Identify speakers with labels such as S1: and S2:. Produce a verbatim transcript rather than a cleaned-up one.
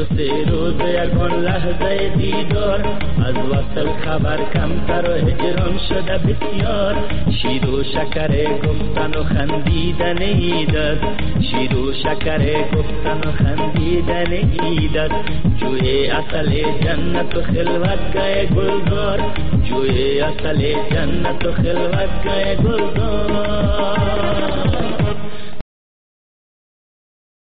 S1: دو سه روز یکان لحظه دیدار، از وصل خبر کمتر و هجران شده بسیار. شیر و شکر گفتن و خندیدن ایدت، شیر و شکر گفتن و خندیدن ایدت. جوی اصل جنت و خلوت گئے گلزار، جوی اصل جنت و خلوت گئے گلزار.